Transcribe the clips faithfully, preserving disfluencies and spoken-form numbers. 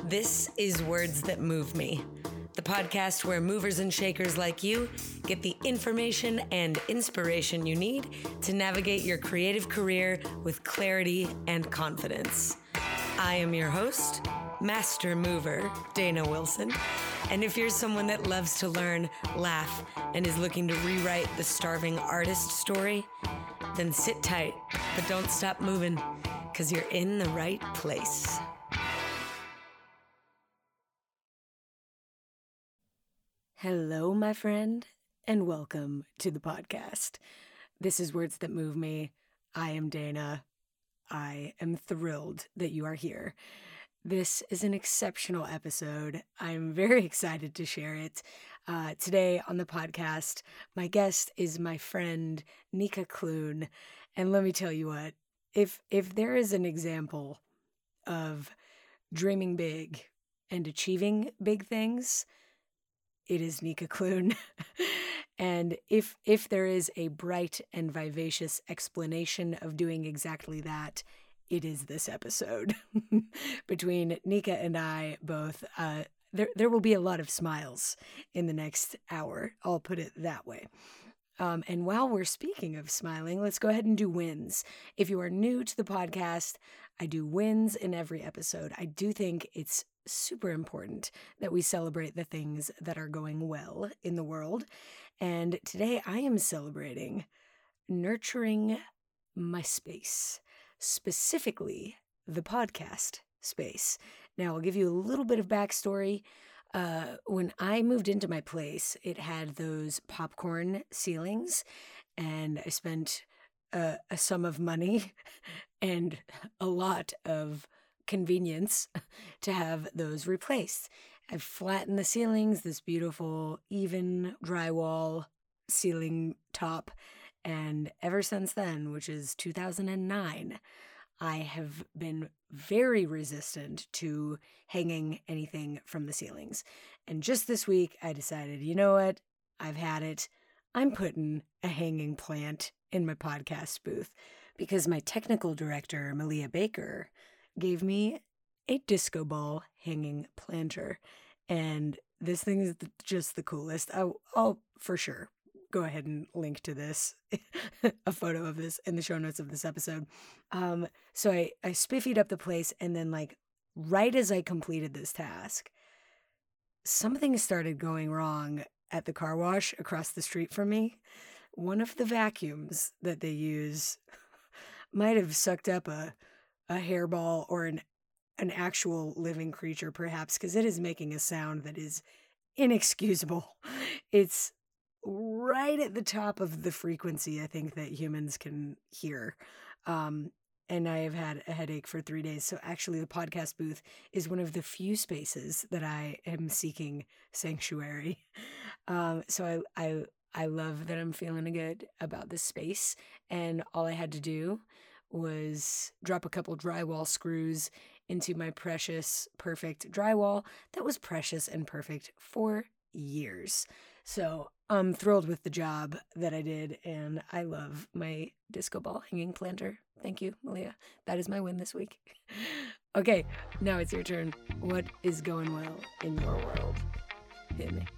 This is Words That Move Me, the podcast where movers and shakers like you get the information and inspiration you need to navigate your creative career with clarity and confidence. I am your host, Master Mover, Dana Wilson. And if you're someone that loves to learn, laugh, and is looking to rewrite the starving artist story, then sit tight, but don't stop moving, because you're in the right place. Hello, my friend, and welcome to the podcast. This is Words That Move Me. I am Dana. I am thrilled that you are here. This is an exceptional episode. I'm very excited to share it. Uh, today on the podcast, my guest is my friend, Nika Clune. And let me tell you what, if if there is an example of dreaming big and achieving big things, it is Nika Clune. And if if there is a bright and vivacious explanation of doing exactly that, it is this episode. Between Nika and I both, uh, there there will be a lot of smiles in the next hour. I'll put it that way. Um, and while we're speaking of smiling, let's go ahead and do wins. If you are new to the podcast, I do wins in every episode. I do think it's super important that we celebrate the things that are going well in the world. And today I am celebrating nurturing my space, specifically the podcast space. Now, I'll give you a little bit of backstory. Uh, when I moved into my place, it had those popcorn ceilings, and I spent uh, a sum of money and a lot of convenience to have those replaced. I've flattened the ceilings, this beautiful, even drywall ceiling top, and ever since then, which is two thousand nine, I have been very resistant to hanging anything from the ceilings. And just this week, I decided, you know what? I've had it. I'm putting a hanging plant in my podcast booth because my technical director, Malia Baker, gave me a disco ball hanging planter. And this thing is just the coolest. I'll, I'll for sure go ahead and link to this, a photo of this in the show notes of this episode. Um, so I, I spiffied up the place, and then like right as I completed this task, something started going wrong at the car wash across the street from me. One of the vacuums that they use might have sucked up a a hairball or an an actual living creature, perhaps, because it is making a sound that is inexcusable. It's right at the top of the frequency I think that humans can hear. Um, and I have had a headache for three days. So actually the podcast booth is one of the few spaces that I am seeking sanctuary. Um, so I, I, I love that I'm feeling good about this space. And all I had to do was drop a couple drywall screws into my precious, perfect drywall that was precious and perfect for years. So I'm thrilled with the job that I did, and I love my disco ball hanging planter. Thank you, Malia. That is my win this week. Okay, now it's your turn. What is going well in your world? Hit me.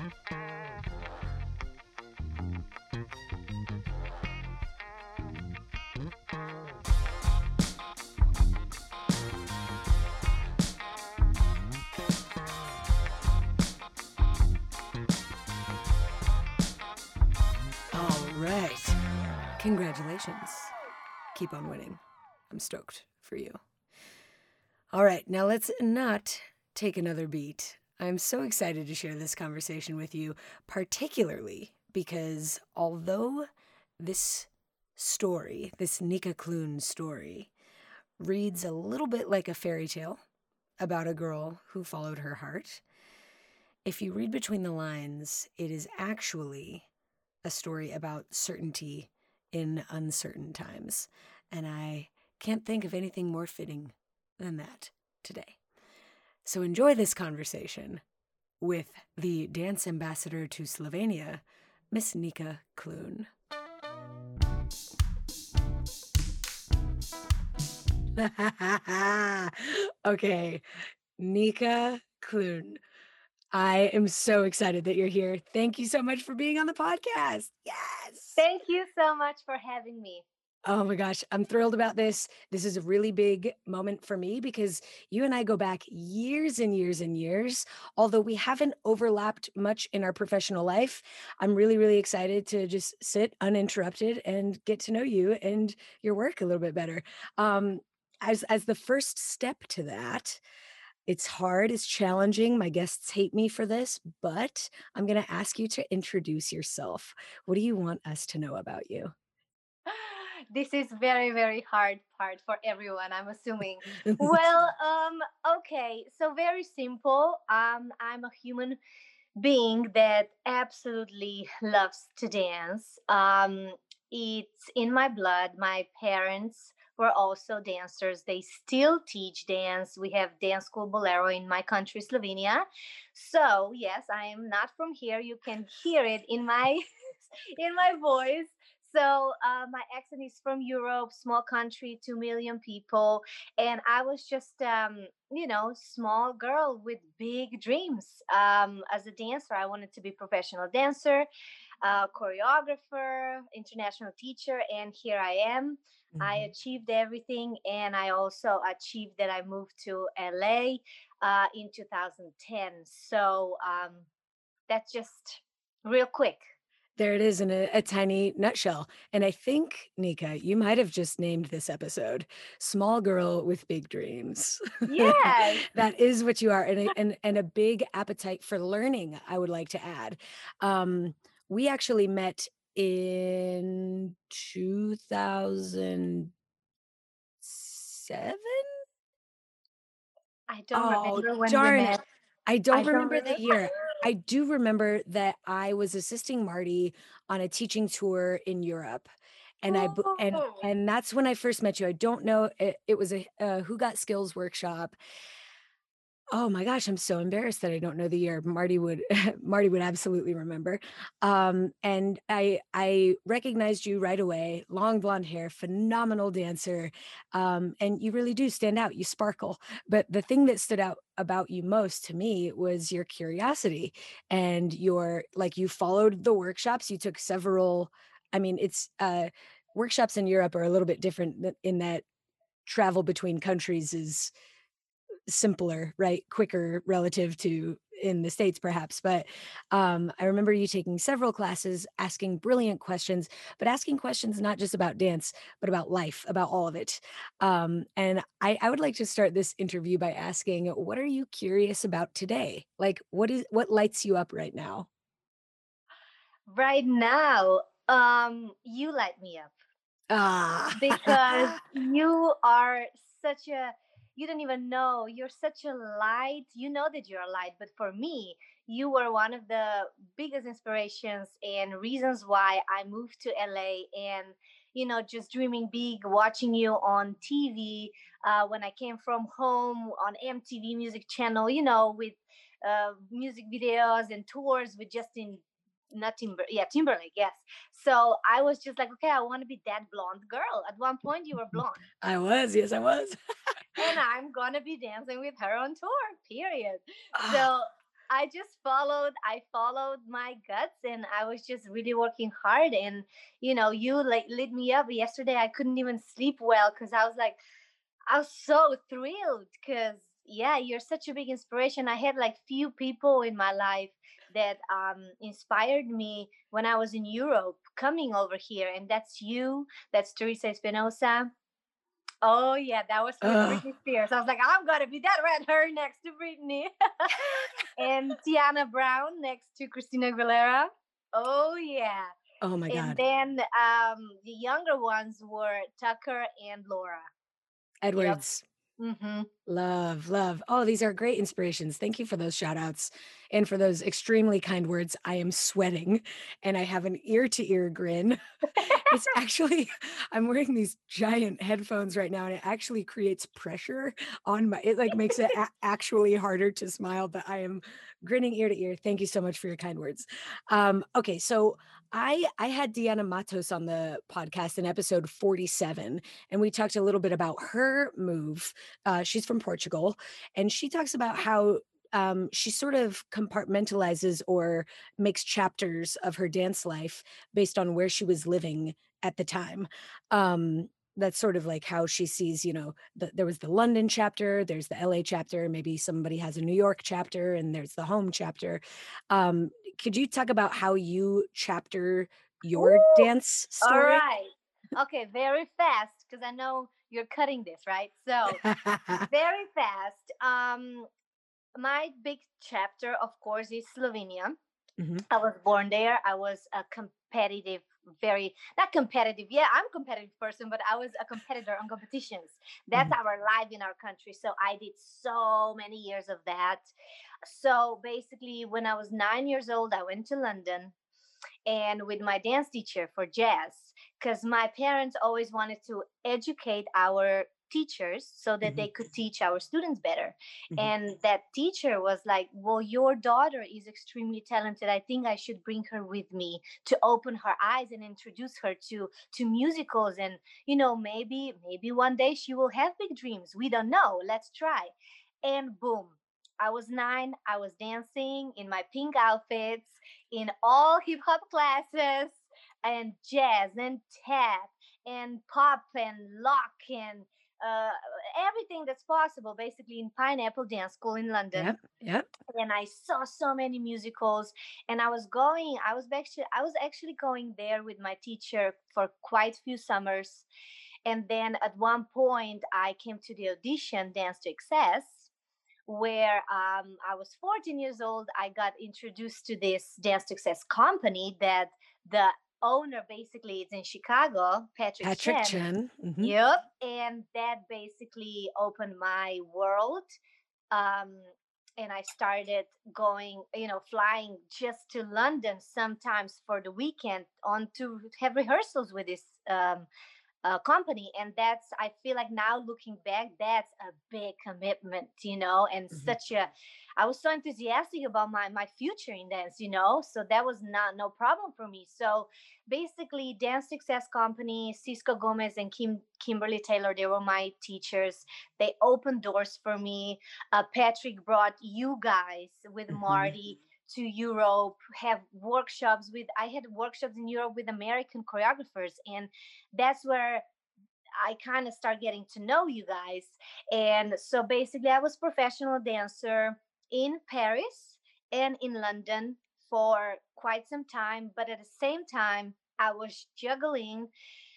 Right. Congratulations. Keep on winning. I'm stoked for you. All right, now let's not take another beat. I'm so excited to share this conversation with you, particularly because although this story, this Nika Clune story, reads a little bit like a fairy tale about a girl who followed her heart, if you read between the lines, it is actually a story about certainty in uncertain times. And I can't think of anything more fitting than that today. So enjoy this conversation with the dance ambassador to Slovenia, Miss Nika Clune. Okay, Nika Clune. I am so excited that you're here. Thank you so much for being on the podcast. Yes. Thank you so much for having me. Oh my gosh, I'm thrilled about this. This is a really big moment for me because you and I go back years and years and years. Although we haven't overlapped much in our professional life, I'm really, really excited to just sit uninterrupted and get to know you and your work a little bit better. Um, as as the first step to that, it's hard, it's challenging. My guests hate me for this, but I'm going to ask you to introduce yourself. What do you want us to know about you? This is very very hard part for everyone, I'm assuming. Well, um okay, so very simple. Um I'm a human being that absolutely loves to dance. Um it's in my blood. My parents were also dancers. They still teach dance. We have dance school Bolero in my country, Slovenia. So yes, I am not from here. You can hear it in my in my voice. So uh, my accent is from Europe, small country, two million people, and I was just, um, you know, small girl with big dreams. Um, as a dancer, I wanted to be professional dancer, uh, choreographer, international teacher, and here I am. I Mhm. achieved everything, and I also achieved that I moved to L A uh, in two thousand ten. So um, that's just real quick. There it is in a, a tiny nutshell. And I think, Nika, you might have just named this episode Small Girl with Big Dreams. Yes. That is what you are. And a, and, and a big appetite for learning, I would like to add. Um, we actually met in two thousand seven. I don't Oh, remember when we darn it. met. I I don't don't remember the remember. year. I do remember that I was assisting Marty on a teaching tour in Europe. And I b- and Oh. and that's when I first met you. I don't know. It, it was a, a Who Got Skills workshop. Oh my gosh, I'm so embarrassed that I don't know the year. Marty would Marty would absolutely remember. Um, and I I recognized you right away. Long blonde hair, phenomenal dancer. Um, and you really do stand out. You sparkle. But the thing that stood out about you most to me was your curiosity and your like you followed the workshops. You took several, I mean, it's uh workshops in Europe are a little bit different in that travel between countries is simpler, right? Quicker relative to in the States, perhaps. But um, I remember you taking several classes, asking brilliant questions, but asking questions not just about dance, but about life, about all of it. Um, and I, I would like to start this interview by asking, what are you curious about today? Like, what is what lights you up right now? Right now, um, you light me up Ah, because you are such a, you don't even know, you're such a light. You know that you're a light, but for me, you were one of the biggest inspirations and reasons why I moved to L A. And you know, just dreaming big, watching you on T V uh, when I came from home on M T V Music Channel, you know, with uh, music videos and tours with Justin, not Timber, yeah, Timberlake, yes. So I was just like, okay, I want to be that blonde girl. At one point, you were blonde, I was, yes, I was. and I'm gonna be dancing with her on tour. Period. Ah, So I just followed. I followed my guts, and I was just really working hard. And you know, you like lit me up. Yesterday, I couldn't even sleep well because I was like, I was so thrilled because yeah, you're such a big inspiration. I had like few people in my life that um, inspired me when I was in Europe coming over here, and that's you. That's Teresa Espinosa. Oh yeah, that was with oh, Britney Spears. I was like, I'm gonna be that red hair next to Britney, and Tiana Brown next to Christina Aguilera. Oh yeah, oh my and God. then um, the younger ones were Tucker and Laura. Yep. Edwards. Mm-hmm. Love, love. Oh, these are great inspirations. Thank you for those shout outs and for those extremely kind words. I am sweating and I have an ear to ear grin. It's actually, I'm wearing these giant headphones right now and it actually creates pressure on my, it like makes it a- actually harder to smile, but I am grinning ear to ear. Thank you so much for your kind words. Um, okay, so I I had Deanna Matos on the podcast in episode forty-seven, and we talked a little bit about her move. Uh, she's from Portugal, and she talks about how um, she sort of compartmentalizes or makes chapters of her dance life based on where she was living at the time. Um, that's sort of like how she sees, you know, the, there was the London chapter, there's the L A chapter, maybe somebody has a New York chapter, and there's the home chapter. Um, could you talk about how you chapter your Woo! dance All story? right. Okay, very fast because I know you're cutting this, right? So, very fast. Um, my big chapter, of course, is Slovenia. Mhm, I was born there. I was a competitive, very not competitive. Yeah, I'm a competitive person, but I was a competitor on competitions. That's mhm, our life in our country. So I did so many years of that. So basically, when I was nine years old, I went to London and with my dance teacher for jazz because my parents always wanted to educate our teachers so that mhm, they could teach our students better. mhm, And that teacher was like, well, your daughter is extremely talented. I think I should bring her with me to open her eyes and introduce her to to musicals. And you know, maybe maybe one day she will have big dreams. We don't know. Let's try. And boom, I was nine. I was dancing in my pink outfits in all hip hop classes and jazz and tap and pop and lock and uh, everything that's possible, basically in Pineapple Dance School in London. yep, yep, And I saw so many musicals, and I was going. I was actually I was actually going there with my teacher for quite a few summers, and then at one point I came to the audition, Dance to Excess, where um, I was fourteen years old. I got introduced to this dance success company that the owner basically is in Chicago, Patrick Patrick Chen. Chen, mhm, Yep. And that basically opened my world. Um, and I started going, you know, flying just to London sometimes for the weekend on to have rehearsals with this um, uh, company. And that's, I feel like now looking back, that's a big commitment, you know, and mhm, such a, I was so enthusiastic about my my future in dance, you know, so that was not no problem for me. So basically, Dance Success Company, Cisco Gomez and Kim Kimberly Taylor, they were my teachers. They opened doors for me. Uh, Patrick brought you guys with mhm, Marty to Europe, have workshops with, I had workshops in Europe with American choreographers. And that's where I kind of start getting to know you guys. And so basically, I was professional dancer in Paris and in London for quite some time. But at the same time, I was juggling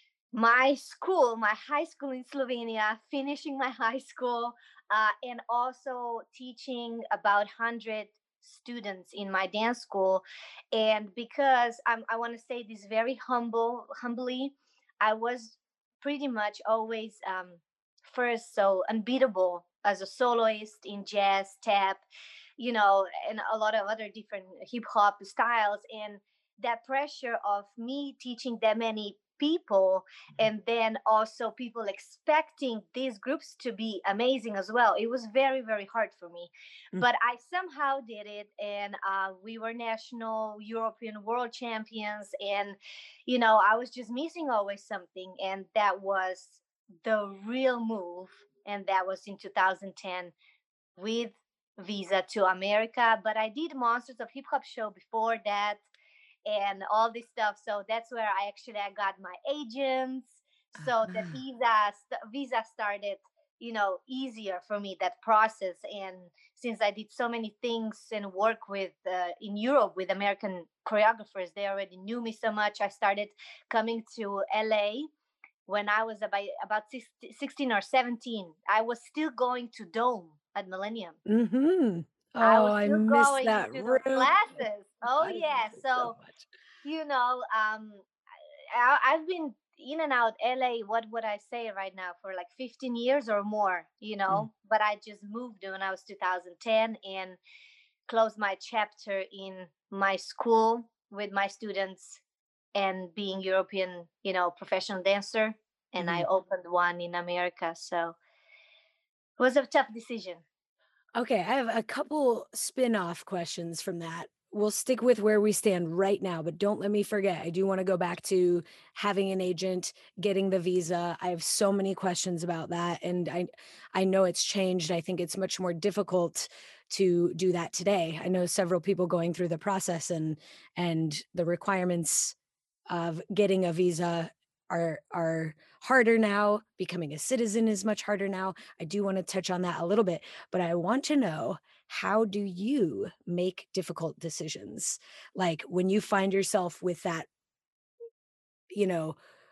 my school, my high school in Slovenia, finishing my high school, uh, and also teaching about one hundred students in my dance school. And because I'm, I want to say this very humble, humbly, I was pretty much always um, first, so unbeatable as a soloist in jazz, tap, you know, and a lot of other different hip hop styles. And that pressure of me teaching that many people, and then also people expecting these groups to be amazing as well, it was very very hard for me. mm, But I somehow did it, and uh, we were national European world champions. And you know, I was just missing always something, and that was the real move. And that was in two thousand ten with Visa to America. But I did Monsters of Hip Hop show before that and all this stuff. So that's where I actually I got my agents. So that uh-huh, Visa st- Visa started, you know, easier for me, that process. And since I did so many things and work with uh, in Europe with American choreographers, they already knew me so much. I started coming to L A when I was about about sixteen or seventeen. I was still going to Dome at Millennium. mhm. I Oh, was I still miss going that into those room. classes. Oh I yeah. miss it so So much. you know, um, I, I've been in and out L A. What would I say right now for like fifteen years or more? You Mm, know, but I just moved when I was two thousand ten and closed my chapter in my school with my students and being European, you know, professional dancer. And I mhm. opened one in America. So it was a tough decision. Okay, I have a couple spin-off questions from that. we'll stick with where we stand right now, but don't let me forget. I do want to go back to having an agent, getting the visa. I have so many questions about that, and I I know it's changed. I think it's much more difficult to do that today. I know several people going through the process, and and the requirements of getting a visa are are harder now. Becoming a citizen is much harder now. I do want to touch on that a little bit, but I want to know, how do you make difficult decisions? Like when you find yourself with that, you know,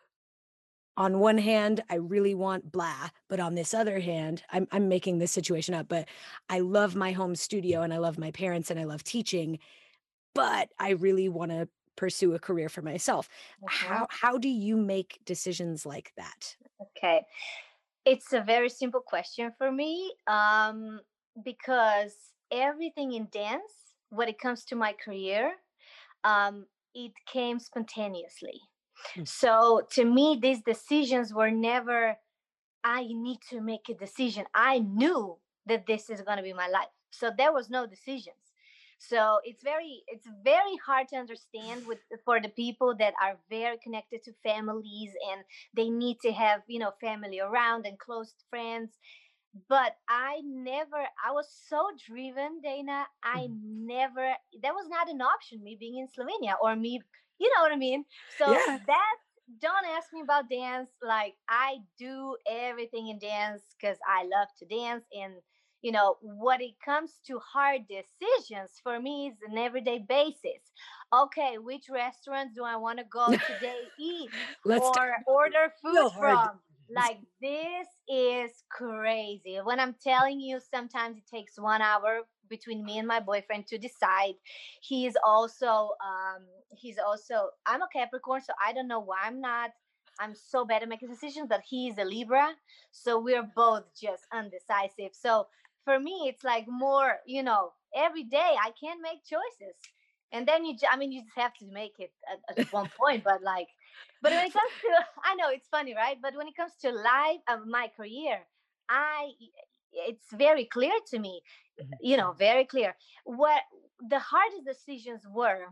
on one hand, I really want blah, but on this other hand, I'm I'm making this situation up, but I love my home studio and I love my parents and I love teaching, but I really want to pursue a career for myself. Mhm. How how do you make decisions like that? Okay. It's a very simple question for me, um, because everything in dance, when it comes to my career, um, it came spontaneously. Mm. So to me, these decisions were never, I need to make a decision. I knew that this is going to be my life. So there was no decisions. So it's very it's very hard to understand with for the people that are very connected to families, and they need to have, you know, family around and close friends. But I never, I was so driven, Dana. I Mhm. never, that was not an option, me being in Slovenia or me, you know what I mean? So Yeah. that, don't ask me about dance. Like, I do everything in dance because I love to dance. And, you know, what it comes to hard decisions for me is an everyday basis. Okay, which restaurants do I want to go today eat Let's talk or order food real hard from? decisions. Like, this is crazy. When I'm telling you, sometimes it takes one hour between me and my boyfriend to decide. He is also um he's also, I'm a Capricorn, so I don't know why I'm not. I'm so bad at making decisions, but he is a Libra, so we're both just undecisive. So for me, it's like more, you know, every day I can make choices, and then you, ju- I mean, you just have to make it at, at one point. But like, but when it comes to, I know it's funny, right? But when it comes to life of my career, I, it's very clear to me, Mhm. you know, very clear. What the hardest decisions were,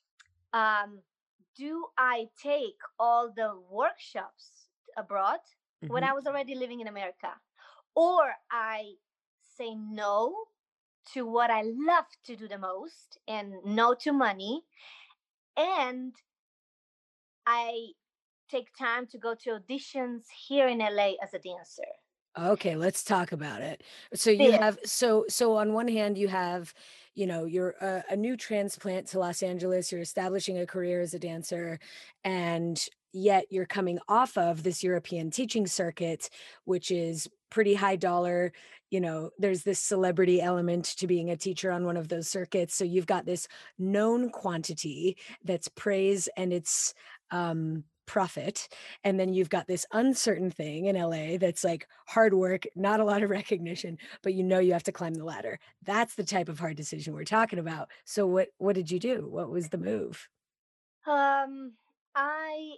um, do I take all the workshops abroad when Mhm. I was already living in America? Or I say no to what I love to do the most and no to money, and I take time to go to auditions here in L A as a dancer. Okay, let's talk about it. So you This, have so so on one hand you have, you know, you're a, a new transplant to Los Angeles, you're establishing a career as a dancer, and yet you're coming off of this European teaching circuit, which is pretty high dollar. You know, there's this celebrity element to being a teacher on one of those circuits. So you've got this known quantity that's praise and it's um profit, and then you've got this uncertain thing in L A that's like hard work, not a lot of recognition, but you know you have to climb the ladder. That's the type of hard decision we're talking about. So what what did you do? What was the move? um, I,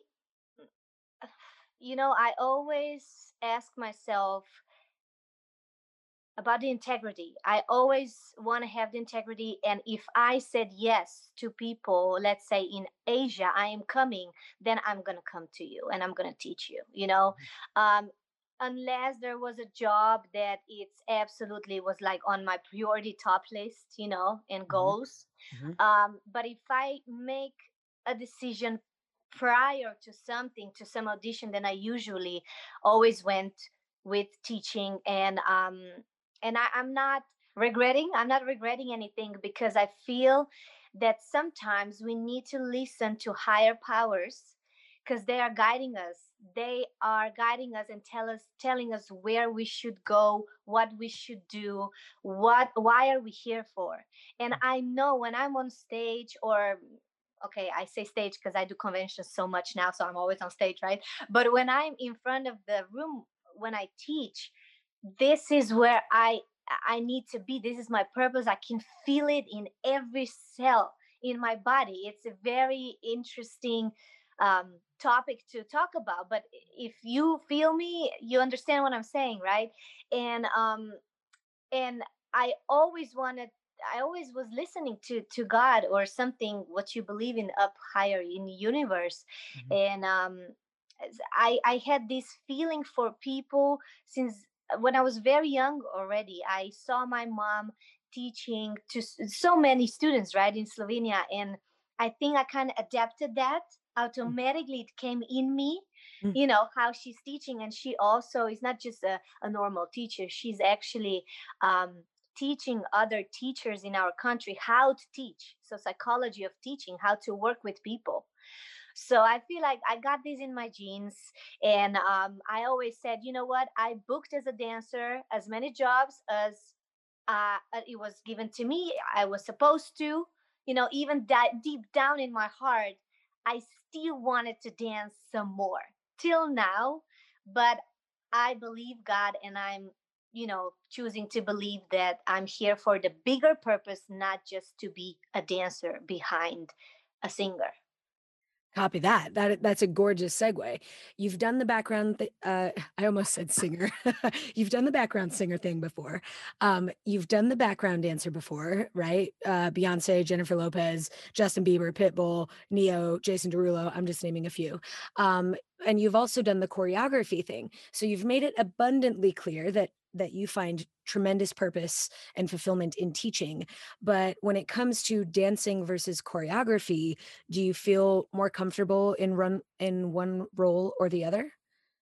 you know, I always ask myself about the integrity. I always want to have the integrity. And if I said yes to people, let's say in Asia, I am coming, then I'm going to come to you and I'm going to teach you, you know, um, unless there was a job that it's absolutely was like on my priority top list, you know, and Mhm, goals. mhm, Um, but if I make a decision prior to something, to some audition, then I usually always went with teaching. And um, and I, I'm not regretting. I'm not regretting anything because I feel that sometimes we need to listen to higher powers because they are guiding us. They are guiding us and tell us telling us where we should go, what we should do, what why are we here for. And I know when I'm on stage, or okay, I say stage because I do conventions so much now, so I'm always on stage, right? But when I'm in front of the room, when I teach, this is where i i need to be. This is my purpose. I can feel it in every cell in my body. It's a very interesting um, topic to talk about, but if you feel me, you understand what I'm saying, right? And um and I always wanted I always was listening to to God or something, what you believe in up higher in the universe. Mhm. And um I I had this feeling for people since when I was very young already. I saw my mom teaching to s- so many students, right, in Slovenia, and I think I kind of adapted that automatically. It came in me, Mm. you know, how she's teaching. And she also is not just a, a normal teacher, she's actually um teaching other teachers in our country how to teach. So psychology of teaching, how to work with people. So I feel like I got this in my genes. And um, I always said, you know what? I booked as a dancer as many jobs as uh, uh, it was given to me. I was supposed to, you know, even that deep down in my heart, I still wanted to dance some more till now. But I believe God, and I'm, you know, choosing to believe that I'm here for the bigger purpose, not just to be a dancer behind a singer. Copy that. That that's a gorgeous segue. You've done the background. Th- uh, I almost said singer. You've done the background singer thing before. Um, you've done the background dancer before, right? Uh, Beyonce, Jennifer Lopez, Justin Bieber, Pitbull, Neo, Jason Derulo. I'm just naming a few. Um, and you've also done the choreography thing. So you've made it abundantly clear that that you find tremendous purpose and fulfillment in teaching. But when it comes to dancing versus choreography, do you feel more comfortable in run in one role or the other?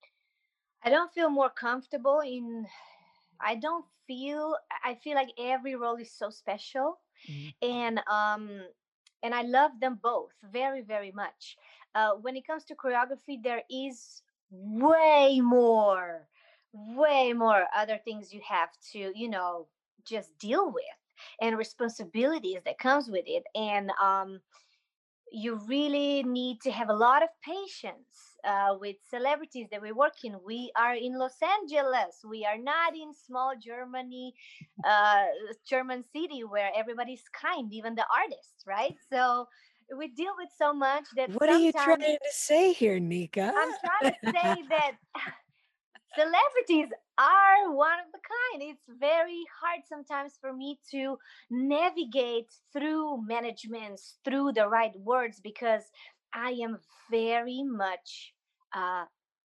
I don't feel more comfortable in I don't feel I feel like every role is so special. Mhm. And um and I love them both very, very much. Uh when it comes to choreography, there is way more way more other things you have to, you know, just deal with, and responsibilities that comes with it. And um you really need to have a lot of patience uh, with celebrities that we work in. We are in Los Angeles. We are not in small Germany, uh, German city where everybody's kind, even the artists, right? So we deal with so much that What are you trying sometimes to say here, Nika? I'm trying to say that celebrities are one of the kind. It's very hard sometimes for me to navigate through managements, through the right words, because I am very much uh,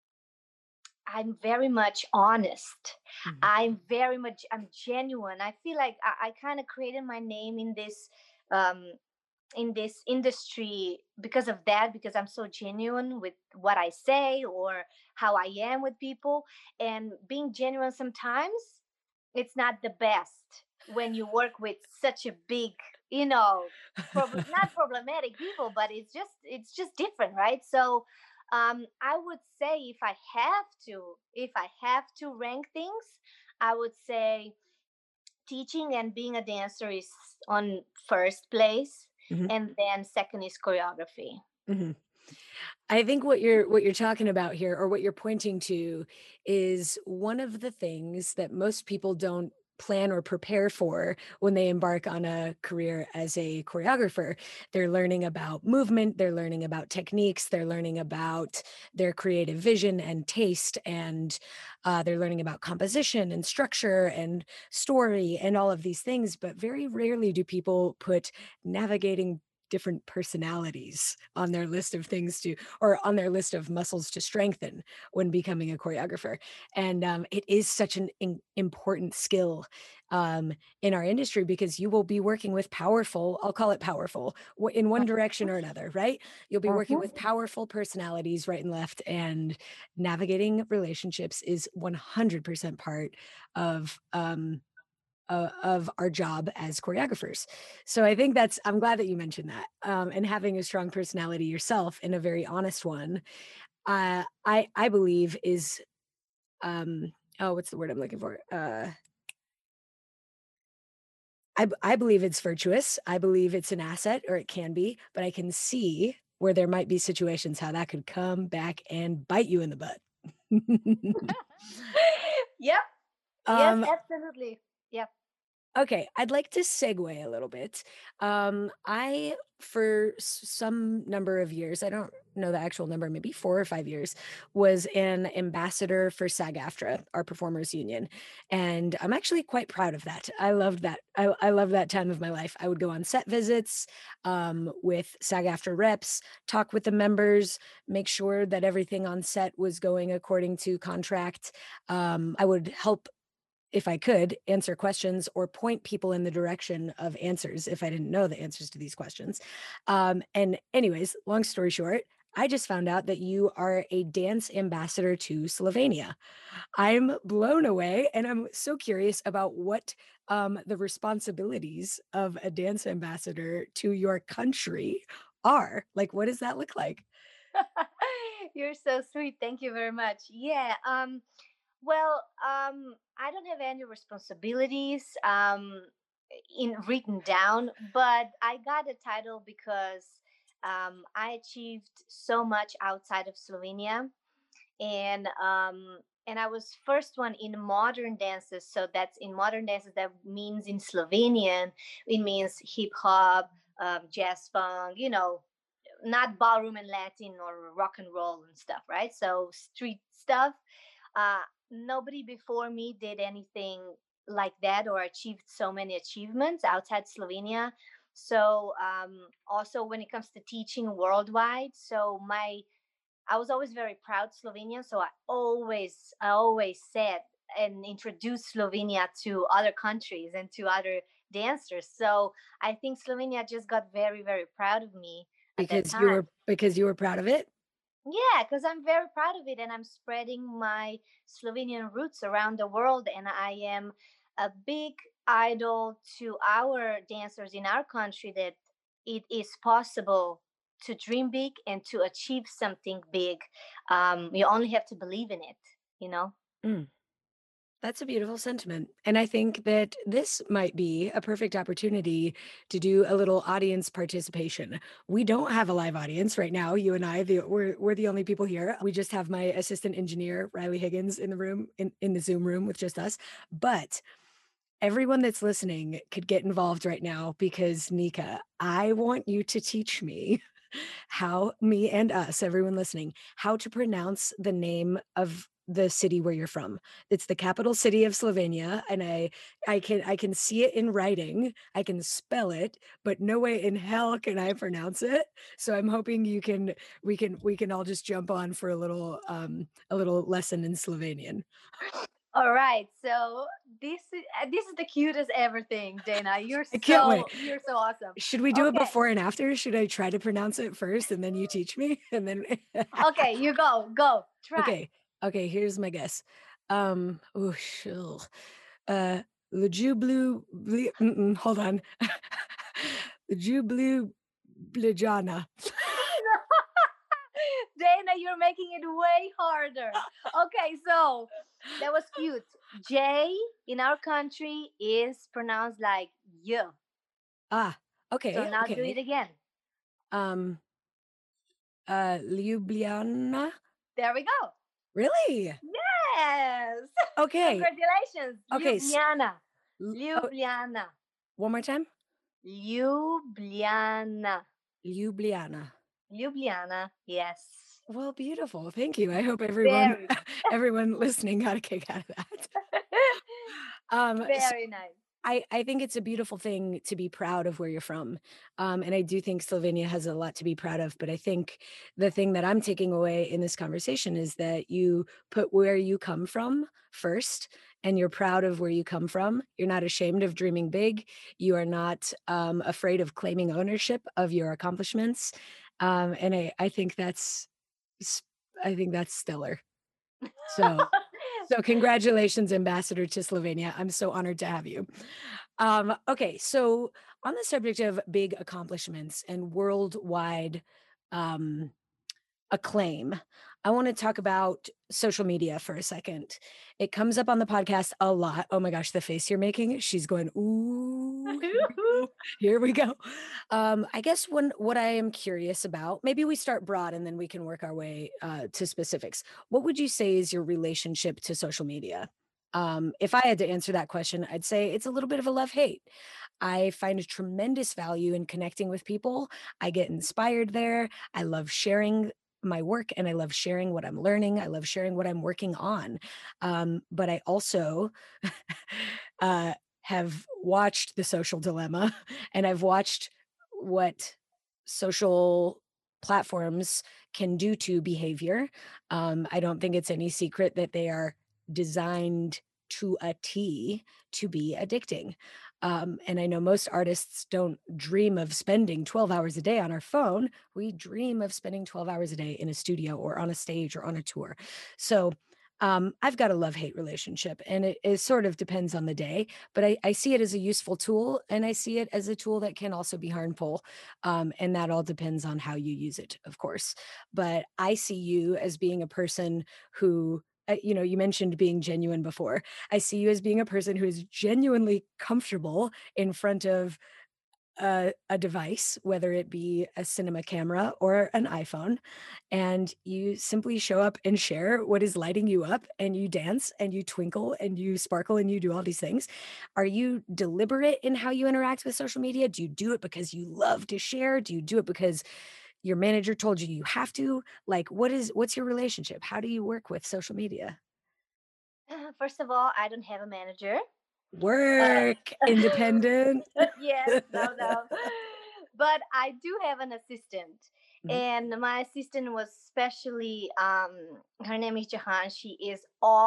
I'm very much honest. Mhm. I'm very much I'm genuine. I feel like I, I kind of created my name in this um in this industry because of that, because I'm so genuine with what I say or how I am with people. And being genuine sometimes, it's not the best when you work with such a big, you know, problem not problematic people, but it's just it's just different, right? So um I would say, if I have to if I have to rank things, I would say teaching and being a dancer is on first place, Mhm, and then second is choreography. mhm. I think what you're what you're talking about here, or what you're pointing to, is one of the things that most people don't plan or prepare for when they embark on a career as a choreographer. They're learning about movement, they're learning about techniques, they're learning about their creative vision and taste, and uh, they're learning about composition and structure and story and all of these things. But very rarely do people put navigating different personalities on their list of things to, or on their list of muscles to strengthen when becoming a choreographer. And um, it is such an in- important skill um, in our industry, because you will be working with powerful, I'll call it powerful, in one direction or another, right? You'll be working with Mhm. powerful personalities right and left, and navigating relationships is one hundred percent part of um, uh, of our job as choreographers. So I think that's, I'm glad that you mentioned that. Um, and having a strong personality yourself, and a very honest one, uh, I I believe is um, oh, what's the word I'm looking for? Uh, I I believe it's virtuous. I believe it's an asset, or it can be, but I can see where there might be situations how that could come back and bite you in the butt. Yep. Yes, um, absolutely. Yep. Okay, I'd like to segue a little bit. Um, I, for s- some number of years, I don't know the actual number, maybe four or five years, was an ambassador for SAG-AFTRA, our performers union, and I'm actually quite proud of that. I loved that. I, I love that time of my life. I would go on set visits um, with SAG-AFTRA reps, talk with the members, make sure that everything on set was going according to contract. Um, I would help, if I could, answer questions or point people in the direction of answers if I didn't know the answers to these questions. Um, and, anyways, long story short, I just found out that you are a dance ambassador to Slovenia. I'm blown away, and I'm so curious about what um, the responsibilities of a dance ambassador to your country are. Like, what does that look like? You're so sweet. Thank you very much. Yeah. Um. Well, um, I don't have any responsibilities um in written down, but I got a title because um I achieved so much outside of Slovenia, and um and I was first one in modern dances. So that's in modern dances. That means in Slovenian, it means hip hop, um, jazz funk. You know, not ballroom and Latin or rock and roll and stuff, right? So street stuff. Uh, Nobody before me did anything like that or achieved so many achievements outside Slovenia. So um, also when it comes to teaching worldwide, so my I was always very proud Slovenian. So I always I always said and introduced Slovenia to other countries and to other dancers. So I think Slovenia just got very very proud of me at that Because you time. were because you were proud of it? Yeah, because I'm very proud of it and I'm spreading my Slovenian roots around the world. And I am a big idol to our dancers in our country that it is possible to dream big and to achieve something big. Um, you only have to believe in it, you know? Mm. That's a beautiful sentiment. And I think that this might be a perfect opportunity to do a little audience participation. We don't have a live audience right now. You and I, the, we're, we're the only people here. We just have my assistant engineer, Riley Higgins, in the room, in, in the Zoom room with just us. But everyone that's listening could get involved right now because, Nika, I want you to teach me how, me and us, everyone listening, how to pronounce the name of the city where you're from. It's the capital city of Slovenia, and I I can I can see it in writing. I can spell it, but no way in hell can I pronounce it. So I'm hoping you can we can we can all just jump on for a little um a little lesson in Slovenian. All right. So this is uh, this is the cutest ever thing, Dana. You're I can't wait. so you're so awesome. Should we do it Okay. before and after? Should I try to pronounce it first and then you teach me? And then Okay, you go. Go. Try. Okay. Okay, here's my guess. Um, oh, shill. Uh, Ljublu, bli- mm-mm, hold on. Ljublu Bljana. Dana, you're making it way harder. Okay, so that was cute. J in our country is pronounced like Y. Ah, So okay, now do it okay. again. Um, uh, Ljubljana? There we go. Really? Yes. Okay. Congratulations. Okay. s- Ljubljana. l- oh, Ljubljana. one more time. Ljubljana. Ljubljana. Ljubljana. Yes. Well, beautiful. Thank you. I hope everyone Very, everyone listening got a kick out of that. Um, very nice. I, I think it's a beautiful thing to be proud of where you're from. Um, and I do think Slovenia has a lot to be proud of. But I think the thing that I'm taking away in this conversation is that you put where you come from first, and you're proud of where you come from. You're not ashamed of dreaming big. You are not um, afraid of claiming ownership of your accomplishments. Um, and I, I think that's, I think that's stellar. So so congratulations, Ambassador to Slovenia. I'm so honored to have you. Um, okay, so on the subject of big accomplishments and worldwide um, acclaim, I want to talk about social media for a second. It comes up on the podcast a lot. Oh my gosh, the face you're making, she's going, ooh, here we go. Here we go. Um, I guess when what I am curious about, maybe we start broad and then we can work our way uh, to specifics. What would you say is your relationship to social media? Um, if I had to answer that question, I'd say it's a little bit of a love-hate. I find a tremendous value in connecting with people. I get inspired there. I love sharing my work and I love sharing what I'm learning. I love sharing what I'm working on. Um, but I also uh, have watched The Social Dilemma and I've watched what social platforms can do to behavior. Um, I don't think it's any secret that they are designed to a T to be addicting. Um, and I know most artists don't dream of spending twelve hours a day on our phone. We dream of spending twelve hours a day in a studio or on a stage or on a tour. So um, I've got a love-hate relationship, and it, it sort of depends on the day, but I, I see it as a useful tool, and I see it as a tool that can also be harmful. Um, and that all depends on how you use it, of course. But I see you as being a person who uh, you know, you mentioned being genuine before. I see you as being a person who is genuinely comfortable in front of a, a device, whether it be a cinema camera or an iPhone, and you simply show up and share what is lighting you up, and you dance and you twinkle and you sparkle and you do all these things. Are you deliberate in how you interact with social media? Do you do it because you love to share? Do you do it because your manager told you you have to? Like, what is what's your relationship? How do you work with social media? First of all, I don't have a manager. Uh, Work, independent. yes, no, no. But I do have an assistant. Mhm, And my assistant was specially, um, her name is Jahan. She is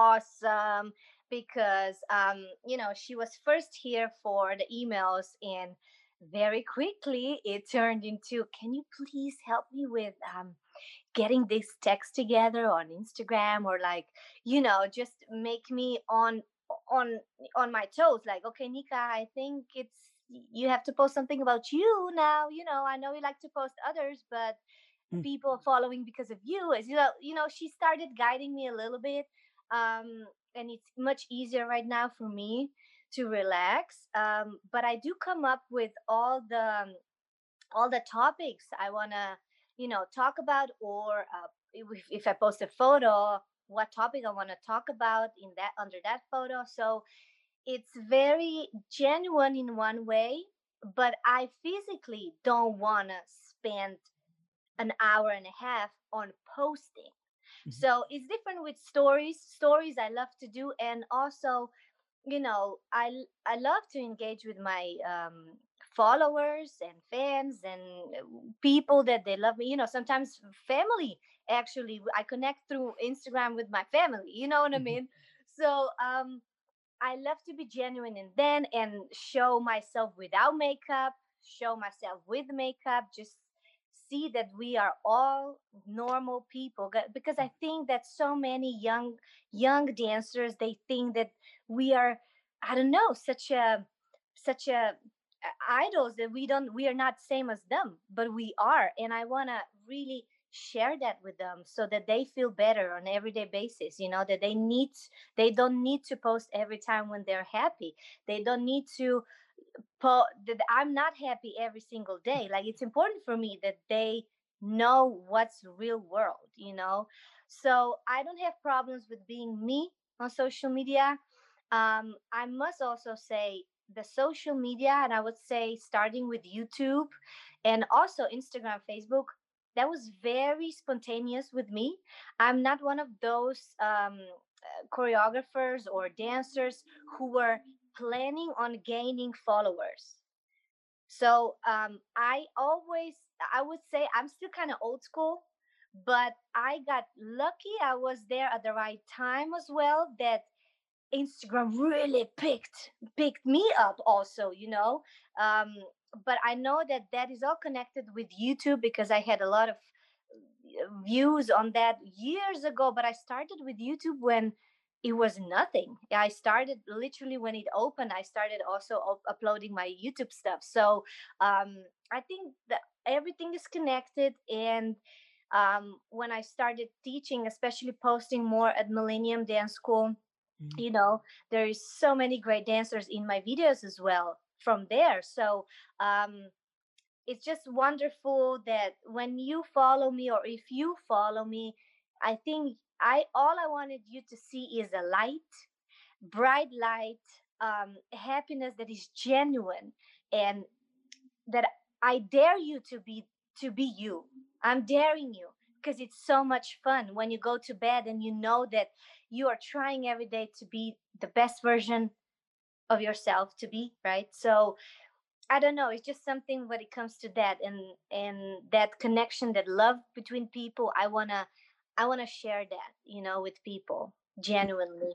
awesome because, um, you know, she was first here for the emails, and very quickly it turned into, can you please help me with um, getting this text together on Instagram, or like, you know, just make me on on on my toes, like, okay, Nika, I think it's you have to post something about you now. You know, I know you like to post others, but mm, people are following because of you. As you know, you know, she started guiding me a little bit. Um and it's much easier right now for me to relax. Um but I do come up with all the um, all the topics I want to, you know, talk about, or uh, if, if I post a photo, what topic I want to talk about in that under that photo. So it's very genuine in one way, but I physically don't want to spend an hour and a half on posting. mhm, So it's different with stories. Stories I love to do, and also, you know, I I love to engage with my um, followers and fans and uh, people that they love me. You know, sometimes family. Actually, I connect through Instagram with my family. You know what I mhm. mean? So um, I love to be genuine and then and show myself without makeup, show myself with makeup, just see that we are all normal people. G- because I think that so many young young dancers, they think that we are, I don't know, such a such a idols, that we don't we are not same as them, but we are. And I want to really share that with them so that they feel better on everyday basis, you know, that they need they don't need to post every time when they're happy. They don't need to po- that I'm not happy every single day. Like, it's important for me that they know what's real world, you know. So I don't have problems with being me on social media. Um, I must also say the social media, and I would say starting with YouTube and also Instagram, Facebook, that was very spontaneous with me. I'm not one of those um, uh, choreographers or dancers who were planning on gaining followers. So um, I always, I would say I'm still kind of old school, but I got lucky. I was there at the right time as well. That Instagram really picked picked me up also, you know. Um, but I know that that is all connected with YouTube because I had a lot of uh, views on that years ago. But I started with YouTube when it was nothing. I started literally when it opened. I started also up- uploading my YouTube stuff. So um, I think that everything is connected. And um, when I started teaching, especially posting more at Millennium Dance School, Mm. you know, there's so many great dancers in my videos as well from there. So um it's just wonderful that when you follow me, or if you follow me, I think I all I wanted you to see is a light, bright light, um, happiness that is genuine, and that I dare you to be to be you. I'm daring you because it's so much fun when you go to bed and you know that you are trying every day to be the best version of yourself to be, right? So I don't know, it's just something when it comes to that, and and that connection, that love between people. I want to I want to share that, you know, with people genuinely.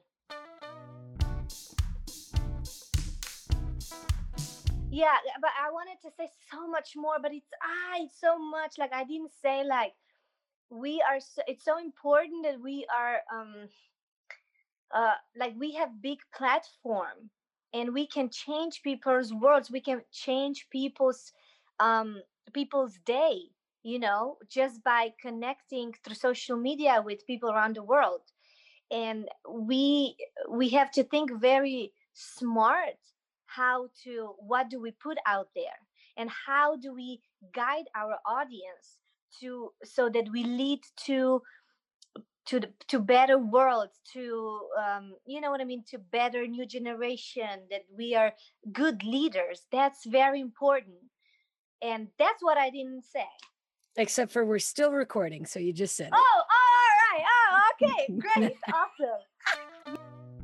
Yeah, but I wanted to say so much more, but it's ah, it's so much. Like I didn't say like we are. So, it's so important that we are um uh like we have big platform, and we can change people's worlds. We can change people's um people's day. You know, just by connecting through social media with people around the world, and we we have to think very smart how to what do we put out there, and how do we guide our audience to so that we lead to to the, to better worlds, to um, you know what I mean, to better new generation, that we are good leaders. That's very important, and that's what I didn't say. Except for we're still recording, so you just said it. Oh, all right. Oh, okay, great. Awesome.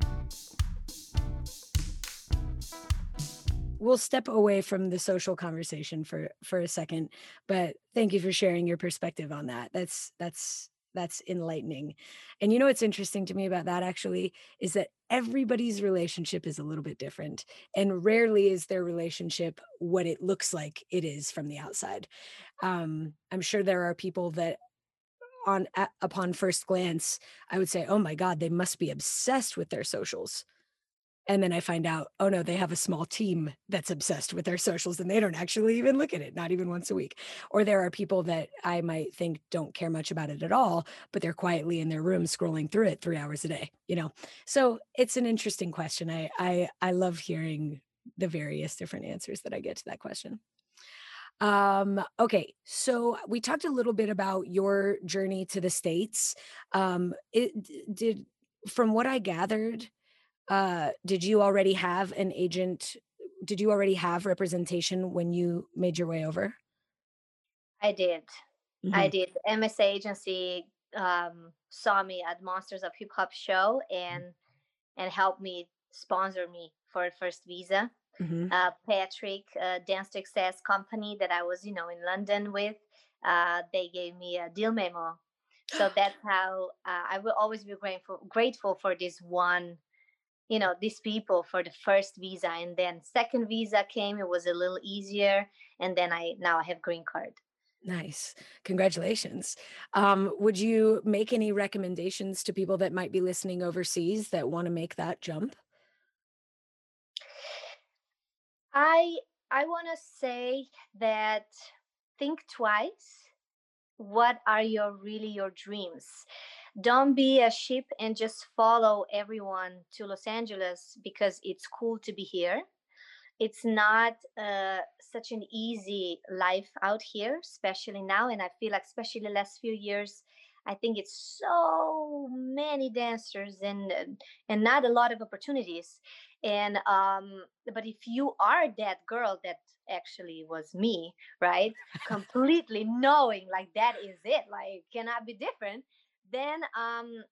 We'll step away from the social conversation for for a second, but thank you for sharing your perspective on that. That's that's that's enlightening. And you know what's interesting to me about that actually is that everybody's relationship is a little bit different, and rarely is their relationship what it looks like it is from the outside. Um, I'm sure there are people that on a, upon first glance, I would say, "Oh my God, they must be obsessed with their socials." And then I find out, oh no, they have a small team that's obsessed with their socials and they don't actually even look at it, not even once a week. Or there are people that I might think don't care much about it at all, but they're quietly in their room scrolling through it three hours a day, you know? So it's an interesting question. I I I love hearing the various different answers that I get to that question. Um, okay, so we talked a little bit about your journey to the States. Um, it did from what I gathered, uh, did you already have an agent? Did you already have representation when you made your way over? I did. I Mhm. did. M S A agency um, saw me at Monsters of Hip Hop show, and and helped me sponsor me for a first visa. Mhm. Uh, Patrick uh, Dance Success company that I was, you know, in London with, uh, they gave me a deal memo. So that's how uh, I will always be grateful grateful for this one, you know, these people for the first visa, and then second visa came. It was a little easier, and then I now I have green card. Nice. Congratulations. Um, would you make any recommendations to people that might be listening overseas that wanna make that jump? I I want to say that think twice. What are your really your dreams? Don't be a sheep and just follow everyone to Los Angeles because it's cool to be here. It's not uh, such an easy life out here, especially now. And I feel like, especially the last few years, I think it's so many dancers and and not a lot of opportunities. And um, but if you are that girl that actually was me, right? Completely knowing like that is it, like cannot be different, then um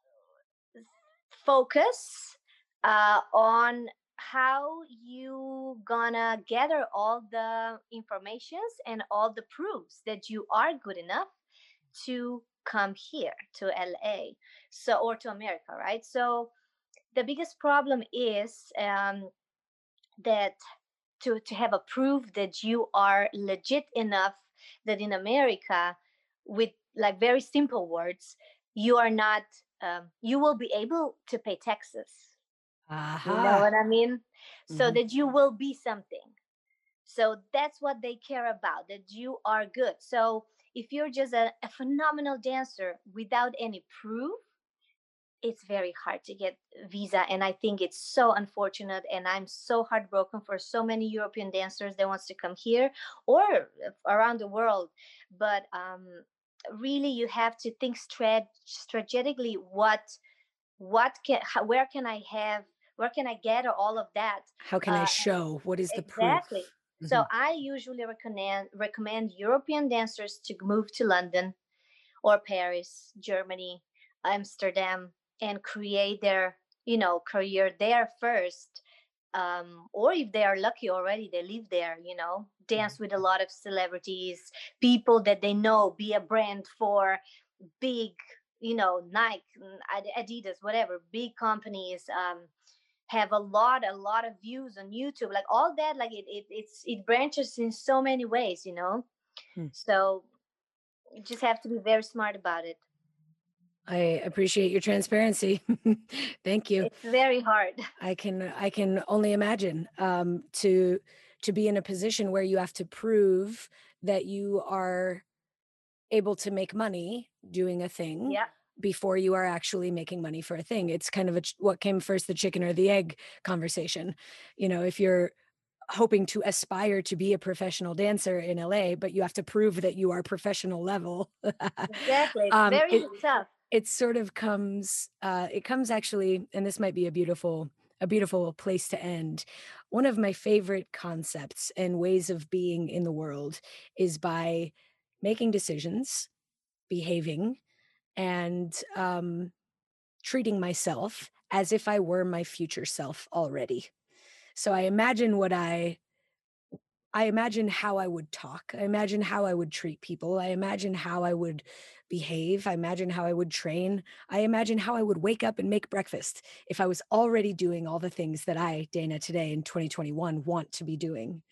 focus uh, on how you gonna gather all the informations and all the proofs that you are good enough to come here to LA, so or to America, right? So the biggest problem is um, that to, to have a proof that you are legit enough, that in America, with like very simple words, you are not um, you will be able to pay taxes. You know Aha. what I mean? So Mhm. that you will be something. So that's what they care about, that you are good. So if you're just a, a phenomenal dancer without any proof, it's very hard to get visa. And I think it's so unfortunate, and I'm so heartbroken for so many European dancers that wants to come here or around the world. But um really you have to think strat- strategically, what what can how, where can I have where can I get all of that? How can I Uh, show? What is the exactly. proof? So Mhm. I usually recommend recommend European dancers to move to London or Paris, Germany, Amsterdam, and create their, you know, career there first. Um, or if they are lucky already, they live there, you know, dance with a lot of celebrities, people that they know, be a brand for big, you know, Nike, Adidas, whatever, big companies. Um, have a lot a lot of views on YouTube, like all that, like it, it it's it branches in so many ways, you know. Hmm. So you just have to be very smart about it. I appreciate your transparency. Thank you. It's very hard. I can I can only imagine um, to to be in a position where you have to prove that you are able to make money doing a thing Yeah, before you are actually making money for a thing. It's kind of a ch- what came first, the chicken or the egg conversation. You know, if you're hoping to aspire to be a professional dancer in L A, but you have to prove that you are professional level. exactly, it's um, very it tough. it sort of comes uh, it comes actually, and this might be a beautiful a beautiful place to end. One of my favorite concepts and ways of being in the world is by making decisions, behaving, and um, treating myself as if I were my future self already. So I imagine what I I imagine how I would talk. I imagine how I would treat people. I imagine how I would behave. I imagine how I would train. I imagine how I would wake up and make breakfast if I was already doing all the things that I, Dana, today in twenty twenty-one want to be doing.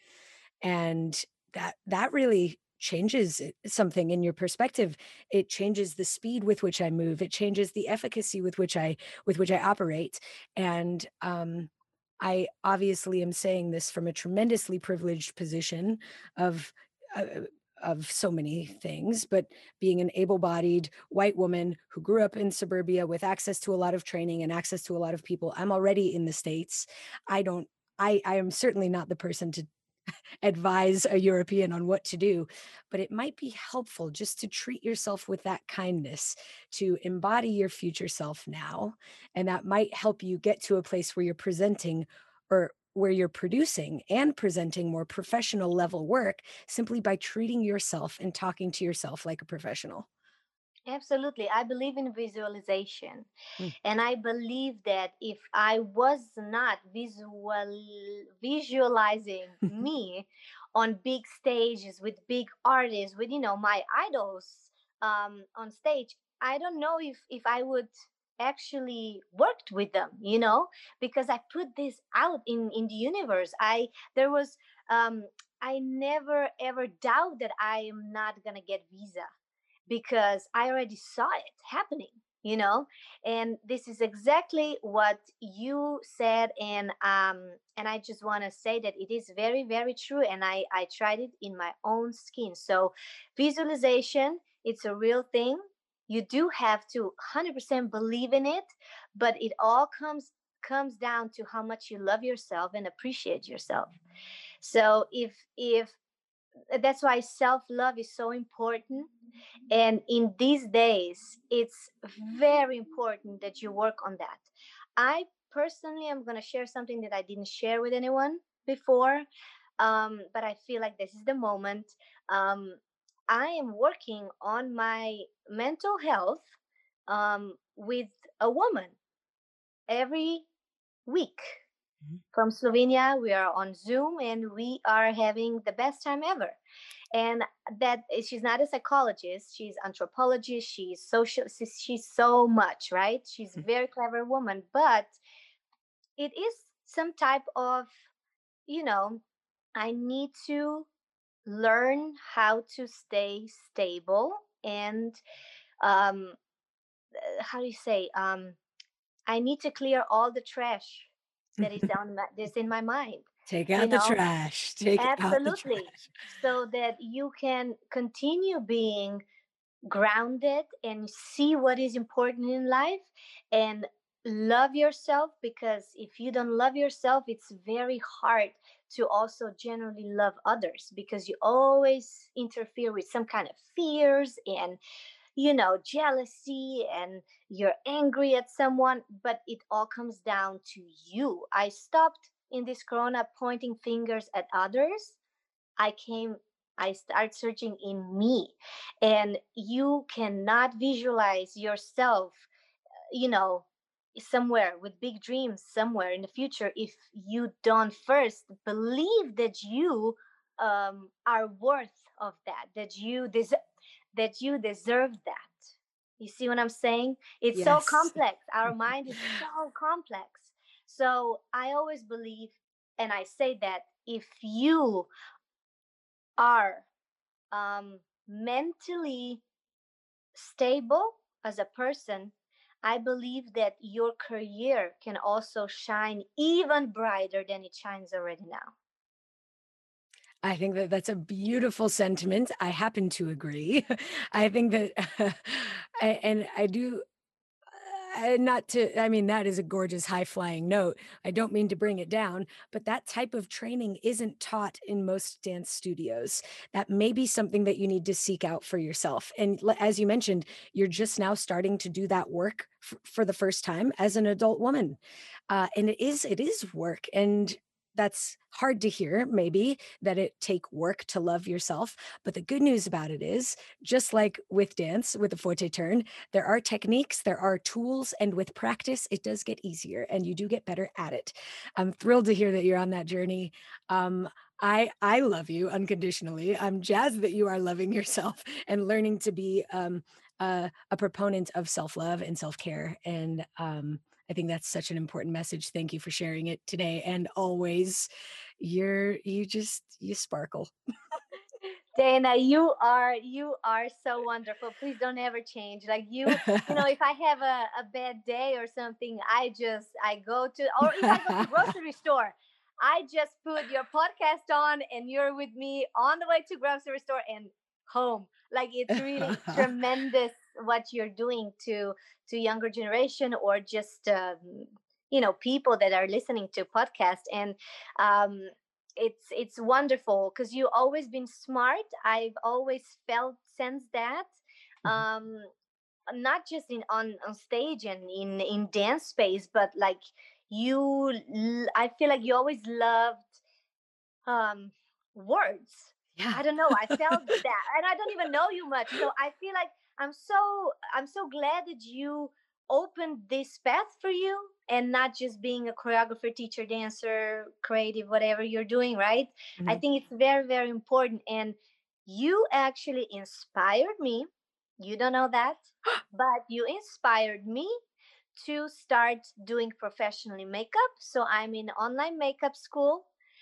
And that that really changes it- something in your perspective. It changes the speed with which I move. It changes the efficacy with which I with which I operate. And um I obviously am saying this from a tremendously privileged position of uh, of so many things, but being an able-bodied white woman who grew up in suburbia with access to a lot of training and access to a lot of people, I'm already in the States. I don't I I am certainly not the person to advise a European on what to do, but it might be helpful just to treat yourself with that kindness, to embody your future self now. And that might help you get to a place where you're presenting or where you're producing and presenting more professional level work simply by treating yourself and talking to yourself like a professional. Absolutely, I believe in visualization. Mm. And I believe that if I was not visual visualizing me on big stages with big artists, with, you know, my idols, um, on stage, I don't know if if I would actually worked with them, you know, because I put this out in in the universe. I there was um I never ever doubt that I am not gonna get visa, because I already saw it happening, you know. And this is exactly what you said, and um and I just want to say that it is very very true, and I I tried it in my own skin. So visualization, it's a real thing. You do have to one hundred percent believe in it, but it all comes comes down to how much you love yourself and appreciate yourself. So if if that's why self love is so important. And in these days, it's very important that you work on that. I personally am going to share something that I didn't share with anyone before, um, but I feel like this is the moment. Um, I am working on my mental health, um, with a woman every week from Slovenia. We are on Zoom and we are having the best time ever. And that she's not a psychologist, she's anthropologist, she's social, she's, she's so much, right? She's a very clever woman, but it is some type of, you know, I need to learn how to stay stable and, um how do you say, um I need to clear all the trash that is on my, that's in my mind, Take you out the know. trash. Take out the Absolutely. trash. So that you can continue being grounded and see what is important in life and love yourself, because if you don't love yourself, it's very hard to also generally love others, because you always interfere with some kind of fears and, you know, jealousy and you're angry at someone, but it all comes down to you. I stopped in this corona pointing fingers at others. I came, I start searching in me. And you cannot visualize yourself, you know, somewhere with big dreams somewhere in the future if you don't first believe that you um, are worth of that, that you des- that you deserve that. You see what I'm saying? It's so Yes. complex. Our mind is so complex. So I always believe, and I say that if you are um, mentally stable as a person, I believe that your career can also shine even brighter than it shines already now. I think that that's a beautiful sentiment. I happen to agree. I think that, I- and I do, uh, not to, I mean, that is a gorgeous high flying note. I don't mean to bring it down, but that type of training isn't taught in most dance studios. That may be something that you need to seek out for yourself. And l- as you mentioned, you're just now starting to do that work f- for the first time as an adult woman. Uh, and it is, it is work. And that's hard to hear, maybe, that it take work to love yourself. But the good news about it is, just like with dance, with the forte turn, there are techniques, there are tools, and with practice, it does get easier and you do get better at it. I'm thrilled to hear that you're on that journey. Um, I I love you unconditionally. I'm jazzed that you are loving yourself and learning to be um, a, a proponent of self love and self care. And um, I think that's such an important message. Thank you for sharing it today and always. You're you just you sparkle. Dana, you are you are so wonderful. Please don't ever change. Like you, you know, if I have a, a bad day or something, I just I go to, or if I go to grocery store, I just put your podcast on and you're with me on the way to grocery store and home. Like it's really tremendous what you're doing to to younger generation or just um, you know, people that are listening to podcast. And um it's it's wonderful because you always been smart. I've always felt sense that um not just in on on stage and in in dance space, but like you l- I feel like you always loved um words. Yeah. I don't know, I felt that, and I don't even know you much, so I feel like i'm so i'm so glad that you opened this path for you, and not just being a choreographer, teacher, dancer, creative, whatever you're doing, right? I Mhm. think it's very very important, and you actually inspired me. You don't know that, but you inspired me to start doing professionally makeup. So I'm in online makeup school,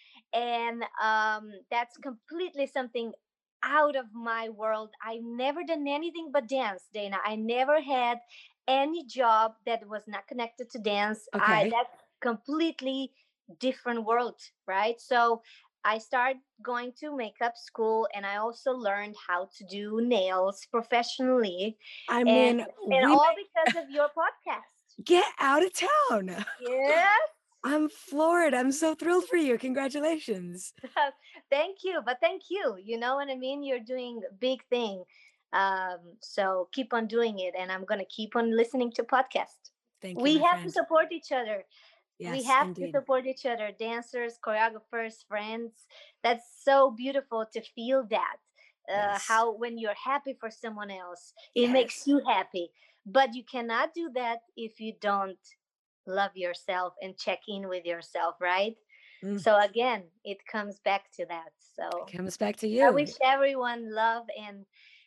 and um, that's completely something out of my world. I never done anything but dance, Dana. I never had any job that was not connected to dance. I Okay. That's completely different world, right? So I started going to makeup school, and I also learned how to do nails professionally, I and mean, and we all may because of your podcast. get out of town. Yes. I'm floored. I'm so thrilled for you. Congratulations. Thank you, but thank you. You know what I mean? You're doing a big thing. Um, so keep on doing it, and I'm gonna keep on listening to podcasts. Thank you, We my have to friend. support each other. We Yes, have to indeed. support each other, dancers, choreographers, friends. That's so beautiful to feel that. Uh, Yes. how when you're happy for someone else, it makes Yes. you happy. But you cannot do that if you don't love yourself and check in with yourself, right? Mm, So again, it comes back to that. it So comes back to I you. wish everyone love and,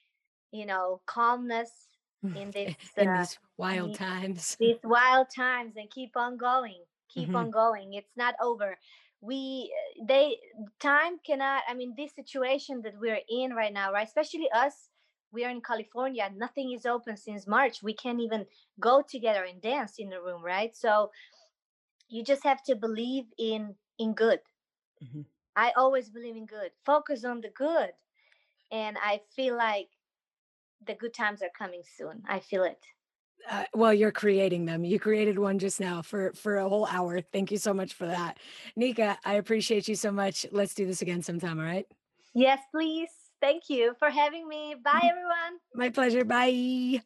you know, calmness in this In uh, these wild times. these wild times, and keep on going. Keep Mhm. on going. It's not over. We they Time cannot. I mean, this situation that we're in right now, right? Especially us. We are in California. Nothing is open since March. We can't even go together and dance in the room, right? So you just have to believe in in good. Mhm. I always believe in good. Focus on the good. And I feel like the good times are coming soon. I feel it. Uh, well, you're creating them. You created one just now for for a whole hour. Thank you so much for that. Nika, I appreciate you so much. Let's do this again sometime, all right? Yes, please. Thank you for having me. Bye, everyone. My pleasure. Bye.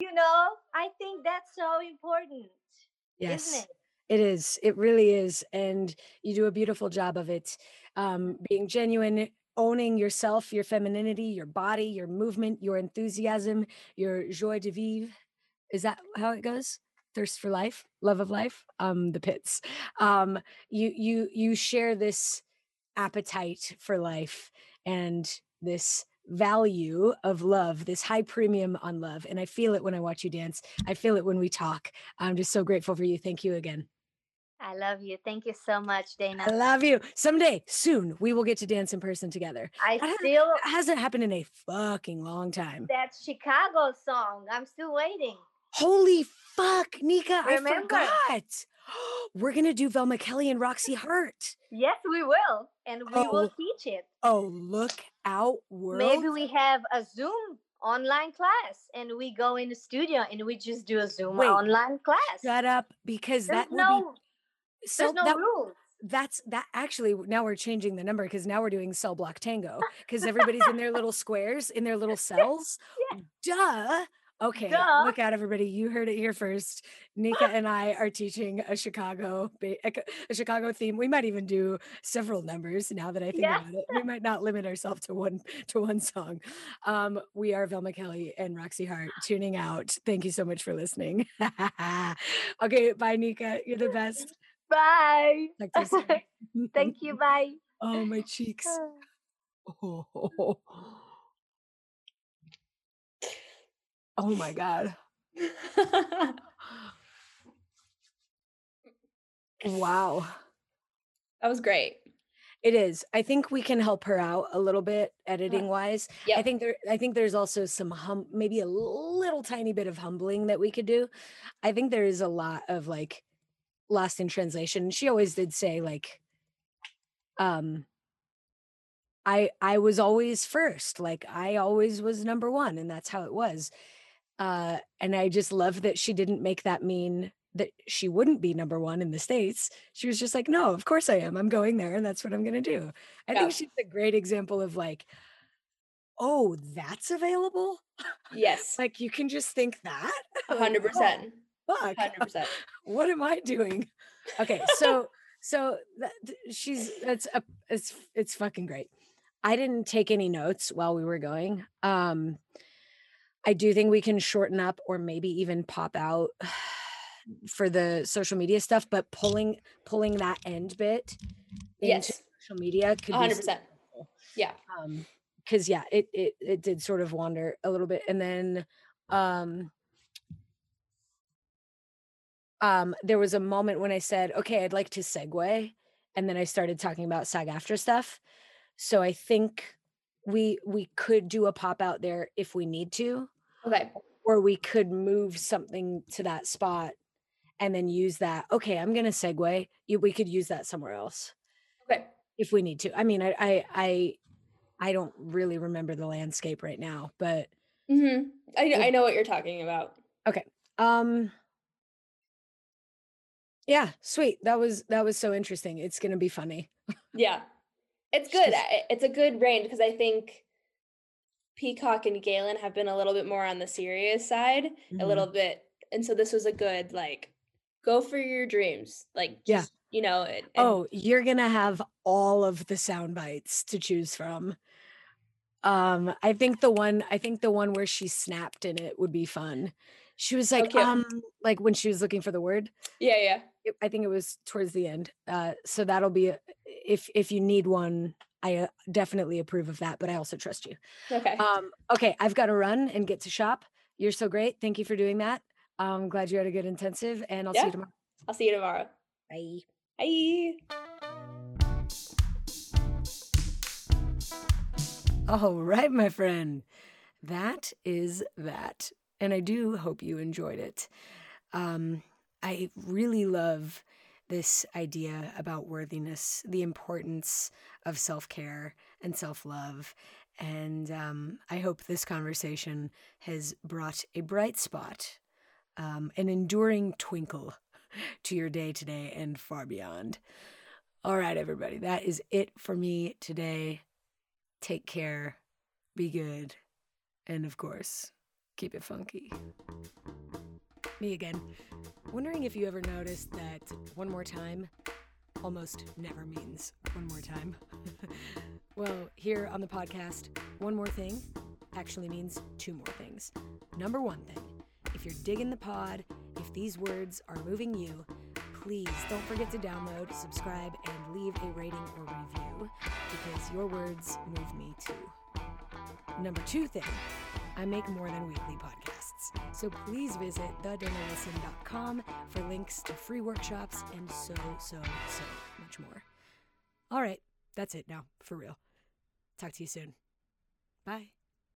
you know, I think that's so important, isn't Yes, it? it is. It really is. And you do a beautiful job of it. Um, being genuine, owning yourself, your femininity, your body, your movement, your enthusiasm, your joie de vivre. Is that how it goes? Thirst for life, love of life, um, the pits. Um, you you you share this appetite for life and this value of love, this high premium on love. And I feel it when I watch you dance. I feel it when we talk. I'm just so grateful for you. Thank you again. I love you. Thank you so much, I Dana. love you. Someday, soon, we will get to dance in person together. I That, has, still, that hasn't happened in a fucking long time. that Chicago song, I'm still waiting. Holy fuck, Nika, I Remember? forgot. We're going to do Velma Kelly and Roxy Hart. Yes, we will. And we Oh, will teach it. oh, look out, world. Maybe we have a Zoom online class and we go in the studio and we just do a Zoom Wait, online class. Shut up, because There's that will no, be there's so no that rules. that's that actually now we're changing the number because now we're doing cell block tango because everybody's in their little squares in their little cells. Yeah. Duh. Okay, Duh. look out, everybody. You heard it here first. Nika and I are teaching a Chicago a, a Chicago theme. We might even do several numbers now that I think Yeah. about it. We might not limit ourselves to one to one song. Um, we are Velma Kelly and Roxy Hart tuning out. Thank you so much for listening. Okay, bye, Nika. You're the best. Bye. Talk to you soon. Thank you. Bye. Oh, my cheeks. Oh, oh, oh my God. Wow. That was great. It is. I think we can help her out a little bit editing wise. Yep. I think there I think there's also some hum maybe a little tiny bit of humbling that we could do. I think there is a lot of like lost in translation. She always did say like um I I was always first. Like I always was number one and that's how it was. Uh and I just love that she didn't make that mean that she wouldn't be number one in the States. She was just like, no, of course I am. I'm going there and that's what I'm going to do. I Yeah. think she's a great example of like, oh, that's available? Yes. Like you can just think that? one Like, hundred percent. oh, fuck. one hundred percent. What am I doing? Okay, so so that, she's that's a it's it's fucking great. I didn't take any notes while we were going. Um I do think we can shorten up or maybe even pop out for the social media stuff, but pulling pulling that end bit into Yes. social media could one hundred be percent. Yeah. um because yeah, it it it did sort of wander a little bit. And then um um there was a moment when I said, okay, I'd like to segue, and then I started talking about SAG-AFTRA stuff. So I think we we could do a pop out there if we need to. Okay. Or we could move something to that spot and then use that. Okay, I'm gonna segue. You, we could use that somewhere else Okay. if we need to. I mean, I I I, I don't really remember the landscape right now, but Mm-hmm. I, We'll- I know what you're talking about. okay. Um yeah, sweet. That was that was so interesting. It's gonna be funny. Yeah. It's She's good. just- I- It's a good range because I think Peacock and Galen have been a little bit more on the serious side, Mhm. a little bit. And so this was a good, like, go for your dreams. Like, Yeah. just, you know. And, and Oh, you're gonna have all of the sound bites to choose from. Um, I think the one I think the one where she snapped in it would be fun. She was like, cute. um, like when she was looking for the word. Yeah, yeah. It- I think it was towards the end. Uh, so that'll be a- if if you need one, I uh, definitely approve of that. But I also trust you. Okay. Um, okay, I've got to run and get to shop. You're so great. Thank you for doing that. I'm glad you had a good intensive, and I'll see Yeah. you tomorrow. I'll see you tomorrow. Bye. Bye. All right, my friend. That is that. And I do hope you enjoyed it. Um, I really love this idea about worthiness, the importance of self-care and self-love. And um, I hope this conversation has brought a bright spot, um, an enduring twinkle to your day today and far beyond. All right, everybody, that is it for me today. Take care, be good, and of course, Keep it funky. Me again. Wondering if you ever noticed that one more time almost never means one more time. Well, here on the podcast, one more thing actually means two more things. Number one thing, if you're digging the pod, if these words are moving you, please don't forget to download, subscribe, and leave a rating or review, because your words move me too. Number two thing, I make more than weekly podcasts, so please visit the dana wilson dot com for links to free workshops and so, so, so much more. All right, that's it now, for real. Talk to you soon. Bye.